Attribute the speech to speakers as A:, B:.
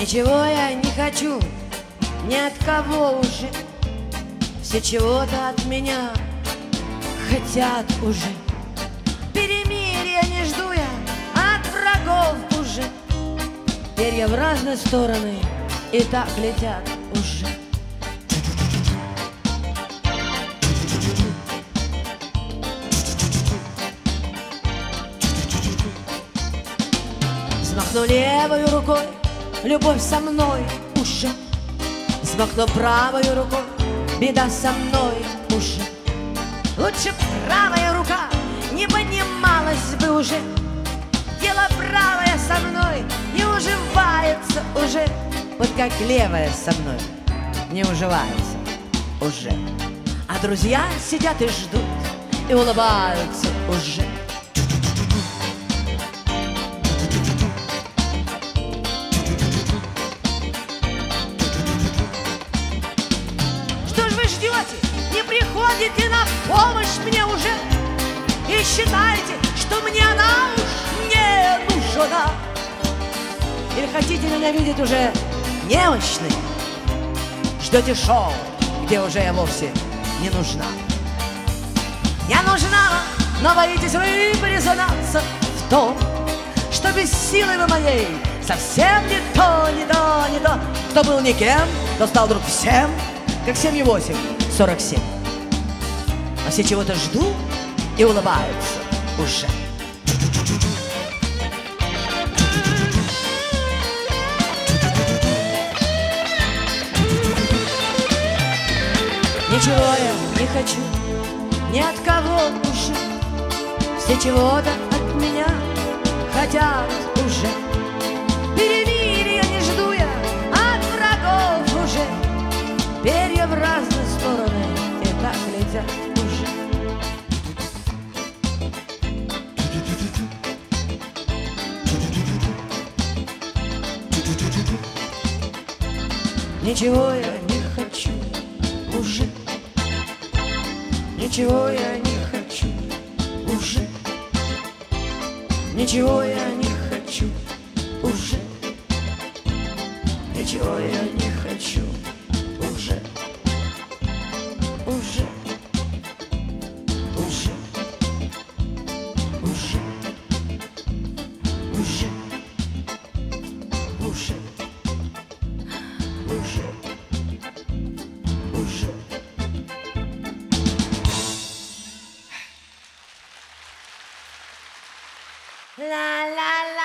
A: Ничего я не хочу ни от кого уже. Все чего-то от меня хотят уже. Перемирия не жду я от врагов уже. Перья в разные стороны и так летят уже. Взмахну левой рукой, любовь со мной уже. Взмахну правой рукой, беда со мной уже. Лучше правая рука не поднималась бы уже. Дело правое со мной не уживается уже. Вот как левая со мной не уживается уже. А друзья сидят и ждут, и улыбаются уже. Что ж вы ждете? Не приходите на помощь мне уже? И считаете, что мне она уж не нужна? Или хотите меня видеть уже немощной? Ждете шоу, где уже я вовсе не нужна? Я нужна, но боитесь вы признаться в том, что без силы вы моей совсем не то, не то, не то. Кто был никем, то стал вдруг всем, как 7,8, 47. А все чего-то ждут и улыбаются уже. Ничего я не хочу ни от кого уже. Все чего-то от меня хотят уже. Перемирия не жду я от врагов уже. Перья в разные стороны и так летят уже. Ничего я не хочу уже. Ничего я не хочу уже. Ничего я не хочу уже. Ничего я не хочу уже. Уже. Уже. Уже. Уже. Уже. Уже. Уже. La la la.